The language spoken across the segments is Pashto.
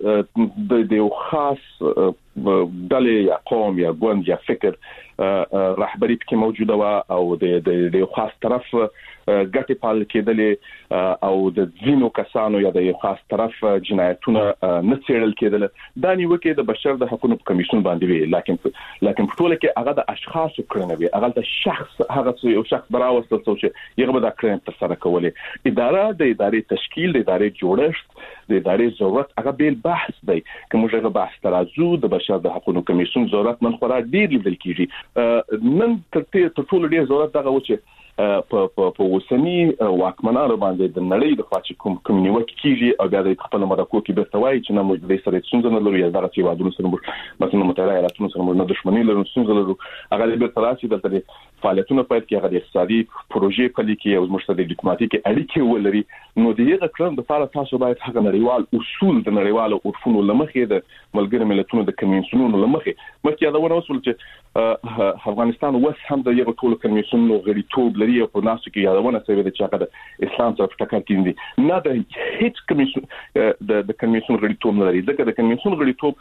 د یو خاص ډلې یا قوم یا ګوند یا فکر رهبری پکې موجوده و او د یو خاص طرف ګټې پال کېدلې او د ځینو کسانو یا د یو خاص طرف جنایتونه نه څېړل کېدل. دا نیوکه د بشر د حقوقو کمیشن باندې وی، لکن په ټوله کې هغه د اشخاص کړنه وی، هغه د شخص هغه یو شخص براوستل چې یو د کړنې تر سره کولې. اداره د ادارې تشکیل، د ادارې جوړښت، د ادارې ضرورت هغه بیل بحث دی. کوم ژغه بحث ترازو د بشر د حقوقو کمیشن ضرورت من خورا ډیر لیدل کیږي. نن تر ټولو ډیر ضرورت دغه و چې په وسنی واکمنانو باندې د نړۍ د خاص کوم نیوکه کیږي او بیا د خپل مرکو کې برتوي چې نه موږ د سره څنګه نه لرو یا دغه چې وادونو سره مثلا متحده ایالاتونو سره موږ نه دښمنی لرو، څنګه لرو هغه د برتراسي د فعالیتونو په کې هغه د اقتصادي پروژې په لیکي او موږ سره د ډیپلوماټیک اړیکې ولري. نو دغه کړم د فعال تاسو باید هغه نړیوال اصول د نړیوالو عرفونو لمخې د ملګری ملتونو د کنوینسیونونو لمخې مخکې دا ونه وصول چې افغانستان اوس هم د یو ټول کنوینسیون غړیتوب لري او په ناسو کې یادونه شوی د چې هغه د اسلام سره ټکر کیندي. نه د هیڅ کمیسیون د کنوینسیون غړیتوب نه لري. د کنوینسیون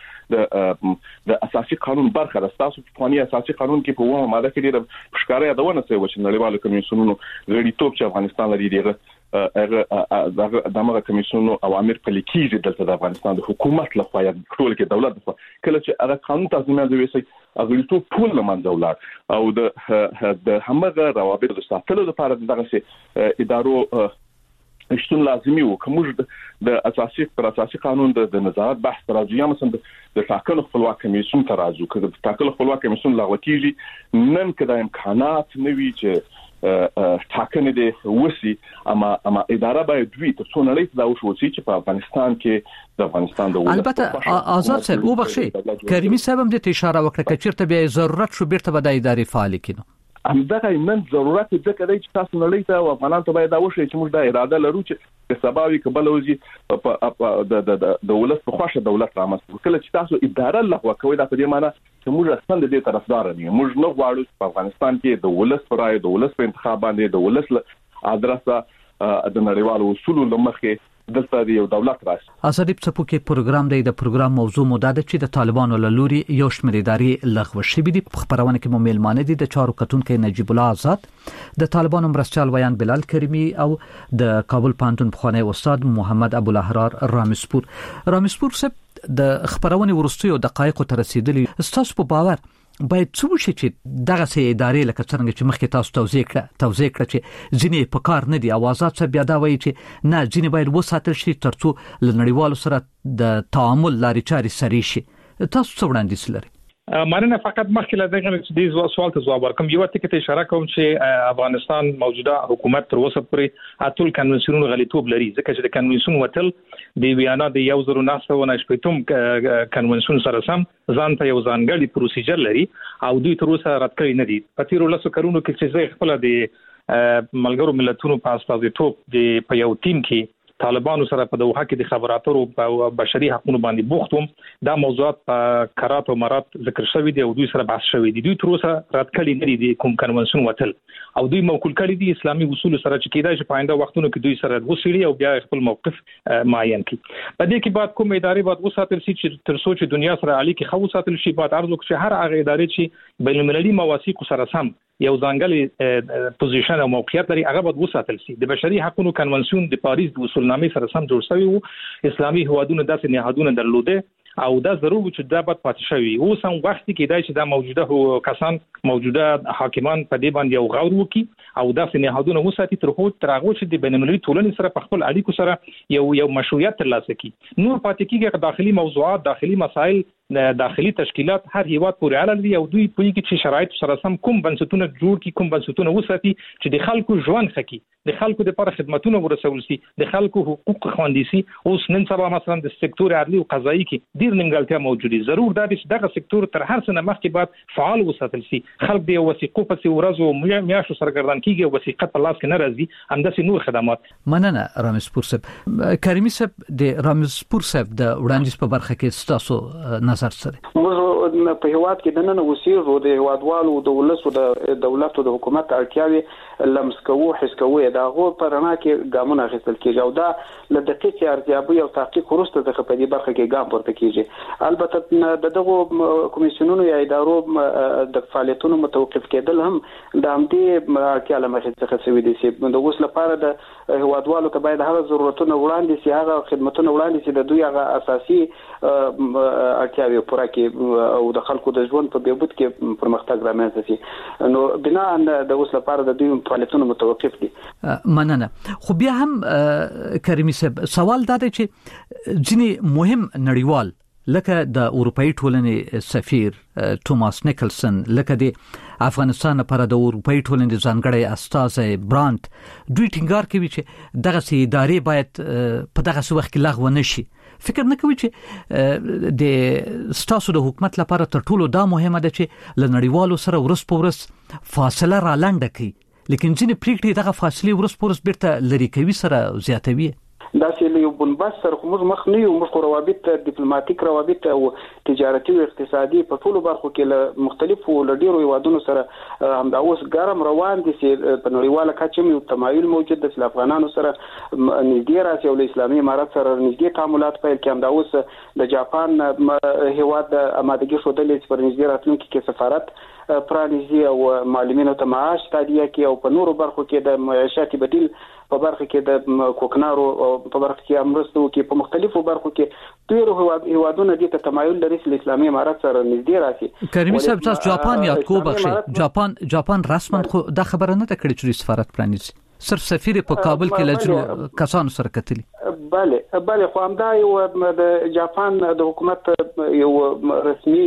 غړیتوب د اساسي قانون برخه ده. تاسو په قانوني اساسي قانون کې په وامه ماده کې ډېر ښکارا یادونه شوی چې نړیوالو کنوینسیونونو غړیتوب چې افغانستان لري دی هغه دغه کمیسیون اوامر په لیکيږي دلته د افغانستان د حکومت لخوا یا ټول کې دولت لخوا کله چې هغه قانون تضمین دی وسی هغه ټول ټول لمنځه ولاړ او د همغه روابط د ساتلو لپاره دغه ادارو شتون لازمي وو. کوم د اساسي قانون د نظارت بحث ترازو یا مثلا د ټاکنو خپلواک کمیسیون ترازو کړه. د ټاکنو خپلواک کمیسیون لغوه کیږي نن کدا امکانات نوي چې ټاکنې دي وسی اما اداره باید دوی تر څو نړۍ ته دا وشوي چې په افغانستان کې د افغانستان د البته آزاد صاحب وبخښي کریمي صاحب هم د اشاره وکړه چې چیرته به ضرورت شو بیرته به د ادارې فعال کینو. همدغه نن ضرورت ځکه دی چې تاسو نړۍ ته او افغانان ته باید دا وشي چې موږ د اراده لرو چې سباوي قبل وزي د ولس په خوښه دولت رامنځته کله چې تاسو اداره لغوه کوي دا په دې معنی چې موږ اصلا د دې طرفدار نه یو. موږ نه غواړو چې په افغانستان کې د ولس پر رائے، د ولس په انتخاب باندې د ولس ادرسه د نړیوالو اصولو لمخې دلته دی یو دولت راشي. اسدی په کې پروګرام دی. د پروګرام موضوع مدد چې د طالبانو له لوري یو شمېر ادارې لغوه شوې دي. په خبرونه کې مېلمانه دي د چارو کتونکو نجیب الله آزاد، د طالبانو مرستيال ویان بلال کریمی او د کابل پوهنتون پخوانی استاد محمد ابو الاحرار رامسپور صاحب د خبرونه ورستیو دقایق تر رسیدلی. تاسو په باور باید څه وشي چې دغه سي ادارې لکه څنګه چې مخکې تاسو توضیح کړ چې ځینې په کار نه دي اوازات څخه بیا دا وایي چې نه ځینې باید وساتل شي ترڅو لنړیوالو سره د تعامل لاري چاري سري شي. تاسو څه وړاندیز لرئ؟ مانه فقط مخکې له دغه چې د سوال ته جواب ورکوم یو ټکی ته اشاره کوم چې افغانستان موجوده حکومت تر اوسه پورې اتل کنوینسیونونو غلیتوب لري ځکه چې د کنوینسیون وتل د ویانا د 1998 کنوینسیون سره سم ځان ته یو ځانګړی پروسیجر لري او دوی تر اوسه رد کړی نه دي. په تیرو لسو کلونو کې چې خپل د ملګرو ملتونو په استازیتوب د په یو ټیم کې طالبانو سره په دوحه کې د خبراتو او بشري حقوقو باندې بوخت وم. دا موضوعات په کرات او مرات ذکر شوی دی او دوی سره بحث شوی دی. دوی تر اوسه رد کړی نه دي کوم کنوینسیون وتل او دوی موکول کړی دي اسلامي اصول سره چې کېدای شي په آینده وختونو کې دوی سره وسیړي او بیا خپل موقف معین کړي. په دې کې بعد کوم ادارې بعد وساتل شي چې تر څو چې دنیا سره اړیکې خو وساتل شي بعد ارزو چې هر هغه ادارې چې بین المللي مواثیق سره سم یو ځانګړی پوزیشن او موقعیت لري هغه به وساتل شي. د بشري حقوقو کنوینسیون د پاریس د اصولنامې سره سم جوړ شوی وو. اسلامي هوادونو داسې نهادونه درلوده او دا ضروري چې دا باید پاتې شوی. اوس هم وخت کې دای چې دا موجوده کسان موجوده حاکمان په دې باندې یو غور وکړي او داسې نهادونه وساتي تر هغه چې د بین‌المللي ټولنې سره په خپل اړیکو سره یو مشروعیت ترلاسه کړي. نور پاتې کېږي داخلي موضوعات، داخلي مسائل، داخلي تشکیلات هر هیواد پورې اړه لري او دوی پوهیږي چې شرایط سره سم کوم بنسټونه جوړ کړي، کوم بنسټونه وساتي چې د خلکو ژوند ښه کړي، د خلکو لپاره خدماتونه ورسول شي، د خلکو حقوق خوندي شي. اوس نن سبا مثلا د سکتور عدلي او قضایي کې ډیر نیمګړتیا موجوده. ضرور دا چې دغه سکتور تر هر څه نه مخکې بعد فعال وساتل شي. خلک د وثیقو په ورځو میاشتو سرګردان کیږي، وثیقه په لاس کې نه راځي، همداسې نور خدمات. مننه رامسپور صاحب. کریمي صاحب د رامسپور صاحب د وړاندیز په برخه کې تاسو نظر سره موږ په هیواد کې د نن وسیرو د هیوادوالو د ولسو د دولت او د حکومت اړتیاوي لمس کوو حس کوو دا غو پرنا کې ګامونه اخیستل کیږي او دا ل دقیقې ارزیابي او تحقیق وروسته د خپلې برخه کې ګام پورته کیږي. البته دغه کمیسیونونو یا ادارو د فعالیتونو متوقف کېدل هم د همدې اړتیا لمخې څخه سوي دي چې د اوس لپاره د هیوادوالو ته باید هغه ضرورتونه وړاندې شي هغه خدماتونه وړاندې شي د دوی هغه اساسي اړتیاوې پوره کړي او د خلکو د ژوند په بهبود کې پرمختګ رامنځته شي. نو بنا د اوس لپاره د دوی فعالیتونه متوقف دي. مننه. خو بیا هم کریمي صاحب سوال دا دی چې ځینې مهم نړیوال لکه د اروپאי ټولنې سفیر توماس نیکلسن لکه د افغانستان لپاره د اروپאי ټولنې ځانګړی استازی برانت دوی ټینګار کوي چې دغه ادارې باید په دغه وخت کې لغوه نشي. فکر نه کوي چې د ستاسو د حکومت لپاره تر ټولو دا مهمه ده چې ل نړیوالو سره ورس په ورس فاصله را لنډه کړي لیکن ځینې پریکړې دغه فاصله ورس په ورس بیرته لري کوي سره زیاتوي. دا چې یو بنبست سره موږ مخ نه یو موږ روابط ډیپلوماټیک روابط او تجارتي او اقتصادي په ټولو برخو کې له مختلفو لډیرو هیوادونو سره همدا اوس ګرم روان دي چې په نړیواله کچه یو تمایل موجود د افغانانو سره نږدې راځي او د اسلامي امارات سره نږدې تعاملات پیل کړي. همدا اوس د جاپان هیواد د آمادګي شودلې چې پر نږدې راتلونکي کې سفارت پرانیزي او معلمینو ته معاش تادیه کوي او په نورو برخو کې د معاشاتي بدیل په برخه کې د کوکنارو په برخه کې امرستو کې په مختلفو برخو کې ډیرو هیوادونو د تمایل لري چې اسلامي امارات سره نږدې راشي. کریمي صاحب تاسو جاپان یاد کو بخښي جاپان رسما خو دا خبره نه ده کړې چې سفارت پرانیزي صرف سفیر په کابل کې لجنه کسانو سره کتلی. بله خو همدا یو د جاپان د حکومت یو رسمي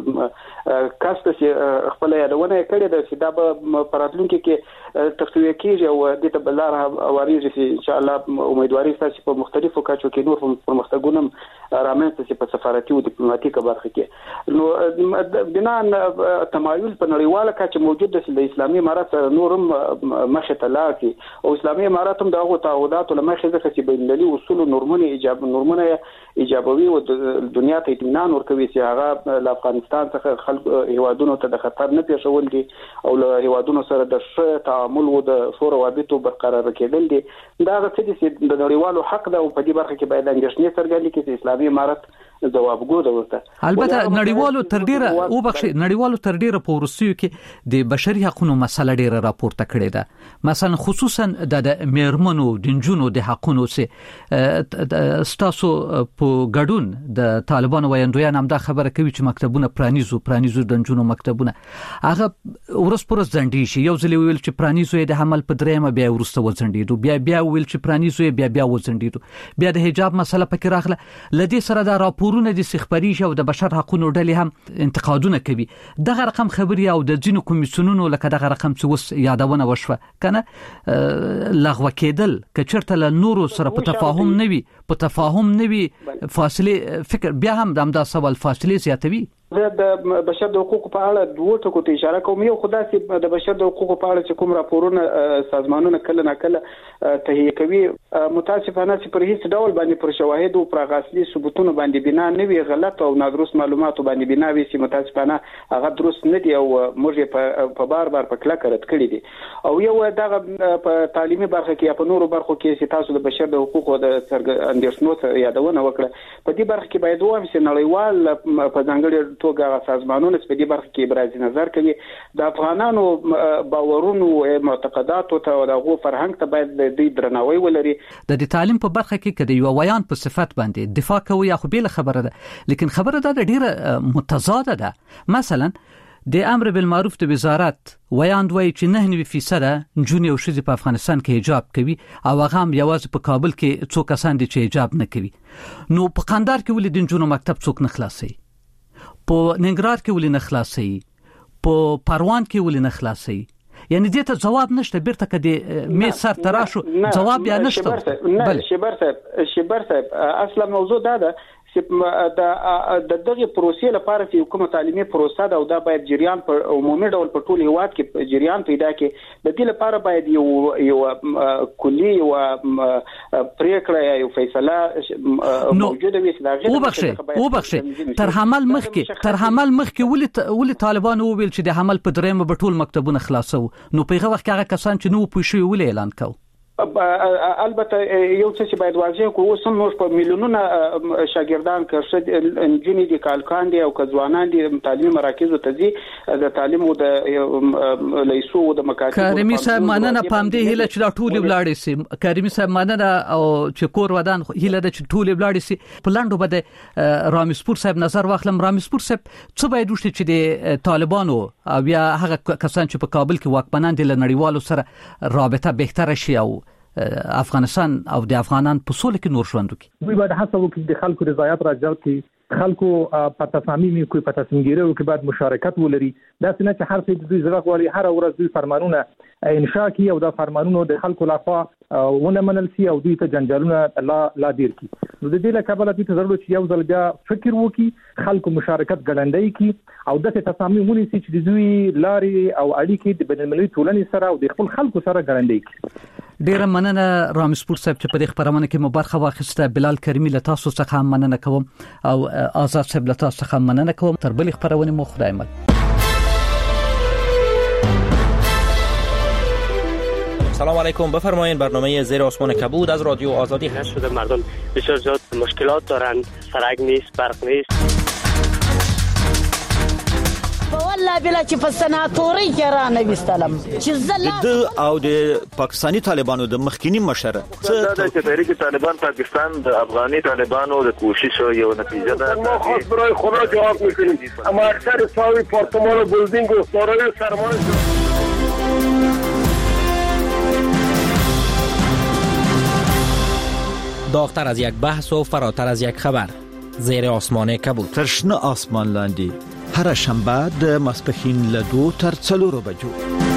کاست چې خپل یادونه کړې ده چې دا به پراتلونکو کې تقویه کیږي او د تبلار اوریږي چې ان شاء الله امیدواري ستاسو په مختلفو کچو کې نور پرمختګونه رامنځته شي په سفارتي او ډیپلوماټیک برخه کې. نو بنا تمایل په نړیواله کچه موجود دی د اسلامي امارات نورم مخه ته لاړ او اسلامي امارات هم دغه تعهدات لمخې ځکه چې بین المللي اصول او نورمونه ایجابوي او د دنیا ته اطمینان ورکوي چې هغه له افغانستان څخه خلک هیوادونو ته د خطر نه پیښول دي او له هیوادونو سره د ښه تعامل او د ښو روابطو برقرار کېدل دي. دا هغه څه دي چې د نړیوالو حق ده او په دې برخه کې باید اندېښنې څرګندې کړي چې اسلامي امارات ځوابګو ده ورته. البته نړیوالو تر ډیره په ورسیو کې د بشري حقوقو مسله ډیره راپورته کړې ده. مثلا خصوصا د میرمنو د جنونو د حقوقو سه ستاسو په ګډون د طالبانو وایندویان هم دا خبره کوي چې مکتبونه پرانیزو د جنونو مکتبونه هغه ورس پرس ځنډي شي. یو ځل ویل چې پرانیزو د حمل په درېمه بیا ورسته وځنډیدو بیا ویل چې پرانیزو بیا وځنډیدو بیا د حجاب مسله پکې راغله لدی سره دا راپورونه د سخبري او د بشر حقوقو ډلې هم انتقادونه کوي. دغه رقم خبري او د ځینو کمیسیونونو لکه دغه رقم چې وس یادونه وشوه کنه لغوه کېدل کچرته له نورو سره په تفاهم نوي فاصله فکر بیا هم د امدا سوال فاصله زیاتوي. د بشر د حقوقو په اړه دوه ټکو ته اشاره کوم. یو خدای چې د بشر د حقوقو په اړه چې کوم راپورونه سازمانونه کله ناکله تهیه کوي متاسفانه چې پر هیڅ ډول باندې پر شواهد او پر غاصبي ثبوتونو باندې بنا نه وي غلط او نادرست معلوماتو باندې بنا وي چې متاسفانه هغه درست نه دي او موږ په بار په کلک رد کړی دي. او یو دغه په تعلیمي برخه کې په نورو برخو کې چې تاسو د بشر د حقوقو د اندېښنو یادونه وکړه په دې برخه کې باید وایم چې نړیوال په ځانګړي توګه سازمانونه په دې برخه کې ابراز نظر کوي د افغانانو باورونو او معتقداتو ته او دغه فرهنګ ته باید د درناوی ولري. د تعلیم په برخه کې کله یو ویان په صفت باندې دفاع کوي یا خو بیل خبره ده لیکن خبره ده ډیره متضاده ده. مثلا د امر بالمعروف د وزارت ویان دوی چې 9% جونی او شذ په افغانستان کې حجاب کوي او هغه هم یوازې په کابل کې څو کسان دي چې حجاب نه کوي. نو په قندهار کې ولې د جنونو مکتب څوک نه خلاصي په ننګرهار کې ولې نه خلاصي په پروان کې ولې نه خلاصي یعنی دې ته جواب نشته بیرته کدي می سر تراشو جواب یا نشته. بله شبر صاحب اصلا موضوع دا ده چې د دغه پروسې لپاره چې کومه تعلیمي پروسه ده او دا باید جریان په عمومي ډول په ټول هیواد کې جریان پیدا کړي. د دې لپاره باید یو کلی او پریکړه یو فیصله موجوده وي. وبخښه تر حمل مخکې ولې طالبان وویل چې د حمل په درېمه به ټول مکتبونه خلاصو، نو په هغه وخت کې هغه کسان چې نو پوه شوي ولې اعلان کاوه؟ البته یو څه چې باید واضح کوو، اوس نور په میلیونونه شاګردان کښ انجینری دي، کالکان دي او ځوانان دي تعلیمي مراکزو ته ځي د تعلیم او د لیسو او د مکاتب. کریمي صاحب مننه پام دی هله چې دا ټول ولاړ سي. کریمي صاحب مننه او چې کور ودان هله د ټول ولاړ سي. پلاندو بده رامسپور صاحب نظر واخلم. رامسپور صاحب څه باید وشي چې د طالبانو او بیا هغه کسان چې په کابل کې واکمنان دي له نړیوالو سره رابطه بهتره شي او افغانستان او د افغانان په سولې کې نور ژوند وکړي؟ دوی باید هڅه وکړي د خلکو رضایت راجلب کړي، خلکو په تصامیم کوي په تصمیمګیرو کې باید مشارکت ولري. دا څنګه چې هر څه دوی زړه غواړي هر ورځ دوی فرمانونه انشاء کوي او دا فرمانونه د خلکو لخوا ونه منل شي او دوی ته جنجالونه لا ډیر کی. نو د دې لپاره دوی ته ضرورت چې یو ځل بیا فکر وکړي، خلکو مشارکت ګړندۍ کی او دغه تصامیم ونیسي چې دوی لاري او اړیکې د بین‌المللي ټولنې سره او د خپل خلکو سره ګړندۍ کی. ډیره مننه رامسپور صاحب چې په دې خبرونه کې مو برخه واخیسته. بلال کریمي له تاسو څخه مننه کوم او آزاد صاحب له تاسو څخه مننه کوم. تر بلې خبرونه مو خدای مل. سلام علیکم، بفرمایید. برنامه زیر آسمان کبود از رادیو آزادی هست. شده مردم بسیار زیاد مشکلات دارند، سرک نیست، برق نیست. والله بلا چې په سناتوري کې را نه وستلم چې زله او د پاکستانی طالبانو د مخکینی مشره څه د تحریک طالبان پاکستان د افغاني طالبانو د کوشش یو نتیجه ده. ما خاص برای خدا جواب میکنیم، اما اکثر ساوی پارتمان و بلدینگ و سارای سرمایه داغتر از یک بحث و فراتر از یک خبر. زیر آسمان کبود. ترشنه آسمان لاندی هر شنبه د ماسپښین له 2 تر 4 بجو.